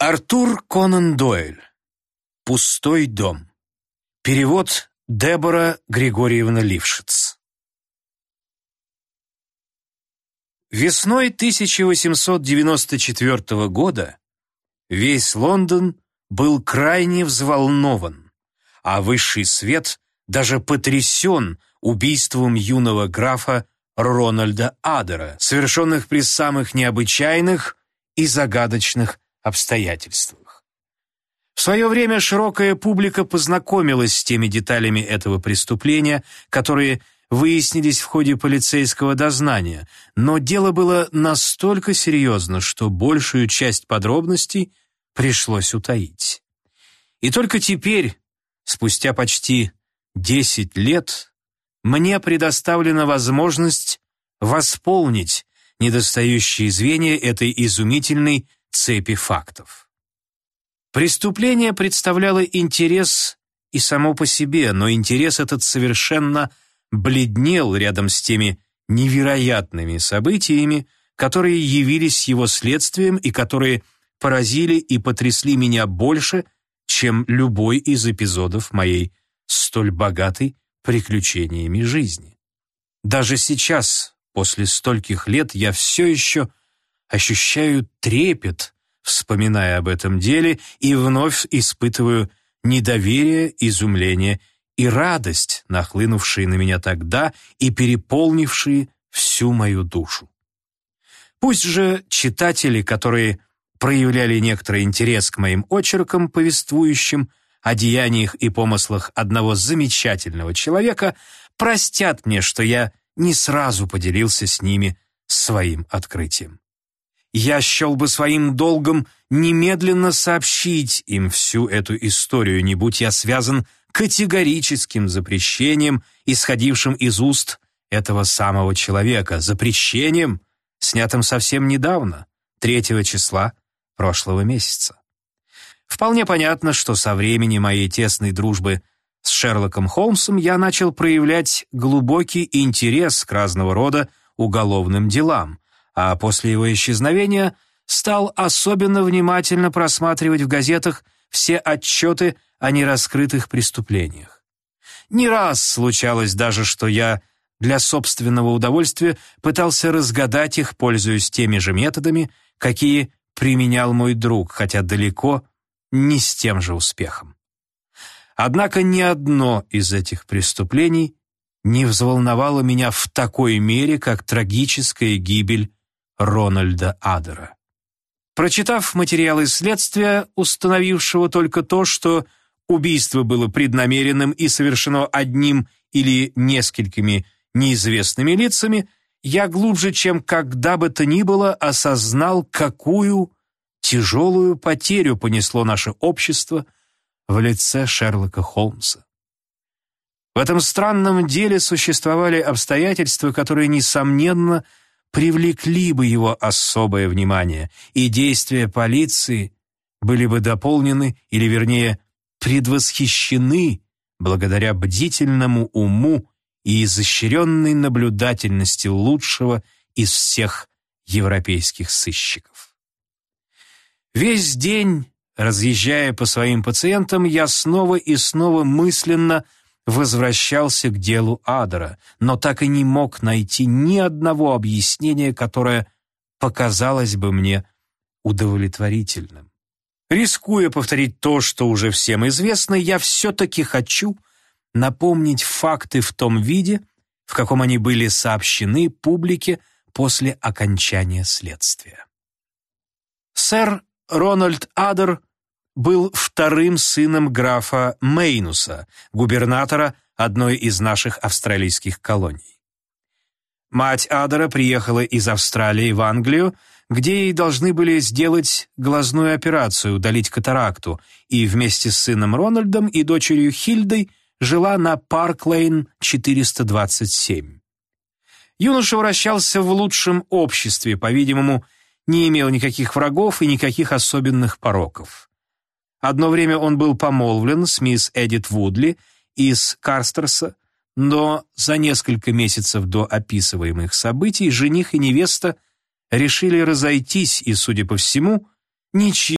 Артур Конан Дойль. «Пустой дом». Перевод Дебора Григорьевна Лившиц. Весной 1894 года весь Лондон был крайне взволнован, а высший свет даже потрясен убийством юного графа Рональда Адера, совершенных при самых необычайных и загадочных обстоятельствах. В свое время широкая публика познакомилась с теми деталями этого преступления, которые выяснились в ходе полицейского дознания, но дело было настолько серьезно, что большую часть подробностей пришлось утаить. И только теперь, спустя почти 10 лет, мне предоставлена возможность восполнить недостающие звенья этой изумительной цепи фактов. Преступление представляло интерес и само по себе, но интерес этот совершенно бледнел рядом с теми невероятными событиями, которые явились его следствием и которые поразили и потрясли меня больше, чем любой из эпизодов моей столь богатой приключениями жизни. Даже сейчас, после стольких лет, я все еще ощущаю трепет, вспоминая об этом деле, и вновь испытываю недоверие, изумление и радость, нахлынувшие на меня тогда и переполнившие всю мою душу. Пусть же читатели, которые проявляли некоторый интерес к моим очеркам, повествующим о деяниях и помыслах одного замечательного человека, простят мне, что я не сразу поделился с ними своим открытием. Я счел бы своим долгом немедленно сообщить им всю эту историю, не будь я связан категорическим запрещением, исходившим из уст этого самого человека, запрещением, снятым совсем недавно, 3 числа прошлого месяца. Вполне понятно, что со времени моей тесной дружбы с Шерлоком Холмсом я начал проявлять глубокий интерес к разного рода уголовным делам, а после его исчезновения стал особенно внимательно просматривать в газетах все отчеты о нераскрытых преступлениях. Не раз случалось даже, что я для собственного удовольствия пытался разгадать их, пользуясь теми же методами, какие применял мой друг, хотя далеко не с тем же успехом. Однако ни одно из этих преступлений не взволновало меня в такой мере, как трагическая гибель Рональда Адера. Прочитав материалы следствия, установившего только то, что убийство было преднамеренным и совершено одним или несколькими неизвестными лицами, я глубже, чем когда бы то ни было, осознал, какую тяжелую потерю понесло наше общество в лице Шерлока Холмса. В этом странном деле существовали обстоятельства, которые, несомненно, привлекли бы его особое внимание, и действия полиции были бы дополнены, или, вернее, предвосхищены благодаря бдительному уму и изощренной наблюдательности лучшего из всех европейских сыщиков. Весь день, разъезжая по своим пациентам, я снова и снова мысленно возвращался к делу Адера, но так и не мог найти ни одного объяснения, которое показалось бы мне удовлетворительным. Рискуя повторить то, что уже всем известно, я все-таки хочу напомнить факты в том виде, в каком они были сообщены публике после окончания следствия. Сэр Рональд Адер был вторым сыном графа Мейнуса, губернатора одной из наших австралийских колоний. Мать Адера приехала из Австралии в Англию, где ей должны были сделать глазную операцию, удалить катаракту, и вместе с сыном Рональдом и дочерью Хильдой жила на Парк-Лейн 427. Юноша вращался в лучшем обществе, по-видимому, не имел никаких врагов и никаких особенных пороков. Одно время он был помолвлен с мисс Эдит Вудли из Карстерса, но за несколько месяцев до описываемых событий жених и невеста решили разойтись, и, судя по всему, ничьи